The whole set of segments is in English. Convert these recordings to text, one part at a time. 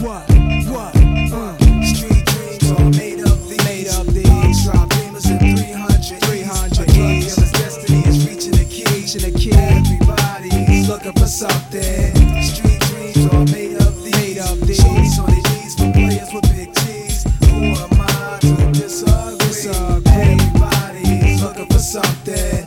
What? Street dreams all made up these. Drop beamers in 300. Killer's destiny is reaching the key. Everybody's looking for something. Street dreams all made up these. Shorties on their knees for players with big G's. Who am I to disagree? Everybody's looking for something.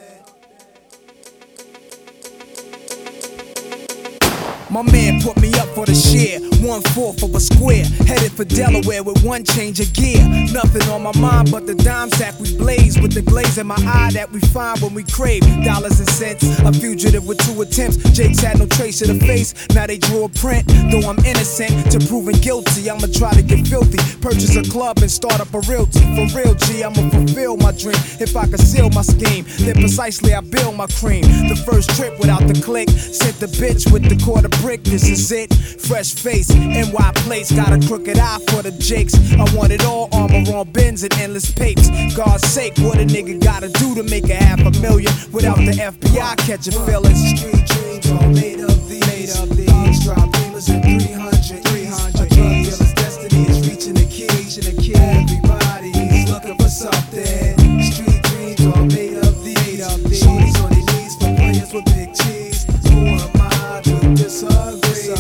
My man put me up for the share, 1/4 of a square, headed for Delaware with one change of gear. Nothing on my mind but the dime sack we blaze, with the glaze in my eye that we find when we crave dollars and cents. A fugitive with 2 attempts, Jake's had no trace of the face, now they drew a print. Though I'm innocent to proving guilty, I'ma try to get filthy, purchase a club and start up a realty. For real G, I'ma fulfill my dream. If I conceal my scheme, then precisely I build my cream. The first trip without the click, sent the bitch with the quarter brick. This is it, fresh face, NY plates, got a crooked eye for the Jakes. I want it all, armor on bins and endless papes. God's sake, what a nigga gotta do to make $500,000 without the FBI catching feelings? Street dreams all made up these. Drop beamers in 300. Killer's destiny is reaching the key. Everybody's looking for something. Street dreams all made up these. Shorties on their knees for players with big G's. Who am I to disagree?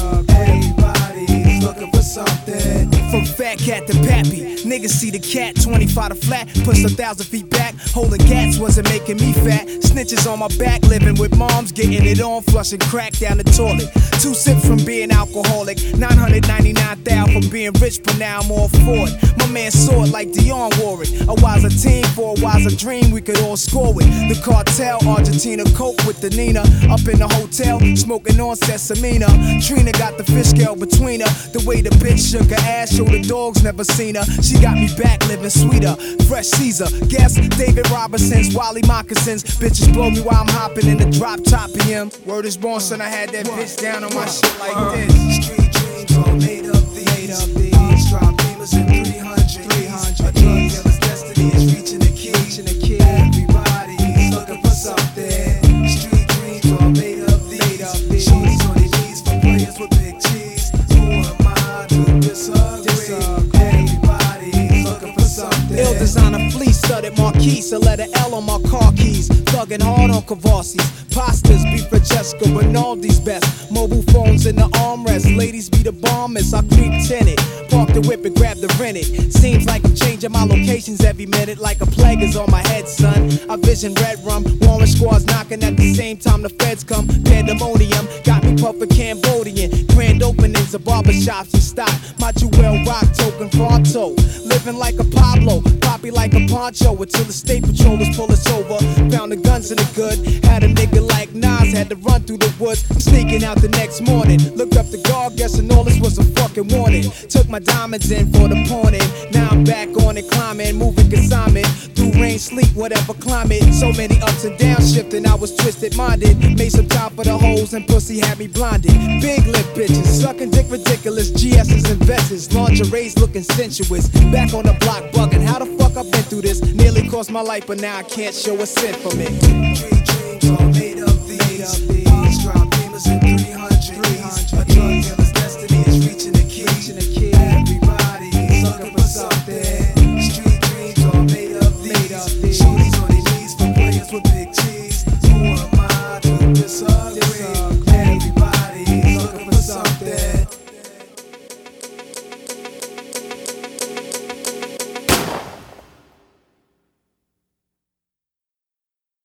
Everybody's looking for something. From fat cat to pappy, niggas see the cat, 25 to flat, pushed 1,000 feet back. Holding cats wasn't making me fat. Snitches on my back, living with moms, getting it on, flushing crack down the toilet. 2 sips from being alcoholic, 999,000 from being rich, but now I'm all for it. My man saw it like Dion wore it. A wiser team for a wiser dream, we could all score with. The cartel, Argentina, coke with the Nina. Up in the hotel, smoking on Sesamina. Trina got the fish scale between her. The way the bitch shook her ass, showed the dogs never seen her. She got me back living sweeter. Fresh Caesar, guess David Robinson's, Wally Moccasins. Bitches blow me while I'm hopping in the drop top PM. Word is born, son, I had that bitch down on my shit like this. Street dreams all made up these. Drop beamers in 300. Killer's destiny is reaching the key. Everybody's looking for something. Street dreams all made up these. Shorties on their knees for players with big G's. Who am I to disagree? Everybody's looking for something. Ill designer fleece, studded marquise, a letter L on my car keys. Thugging hard on Cavassis. Pastas, beef Francesca, Rinaldi's best. Mobile phones in the armrest. Ladies be the bombers, I creep tinted. Park the whip and grab the rented. Seems like I'm changing my locations every minute, like a plague is on my head, son. I vision red rum, warrant squads knocking at the same time the feds come. Pandemonium, got me puffin' Cambodian. Grand openings of barbershops and stock. My jewel rock token pronto. Living like a Pablo, poppy like a poncho. Until the state patrollers pull us over. Found the guns in the good. Had a nigga like Nas, had to run through the woods. Sneaking out the next morning. Looked up the guard, guessing all this was a fucking warning. Took my diamonds in for the pawning. Now I'm back on it, climbing, moving consignment. Through rain, sleet, whatever climate. So many ups and downs shifting, I was twisted minded. Made some time for the hoes and pussy had me blinded. Big lip bitches, sucking dick ridiculous. GS's and vests, lingerie's looking sensuous. Back on the block bugging, how the fuck I been through this? Nearly cost my life, but now I can't show a cent from it. Dreams all made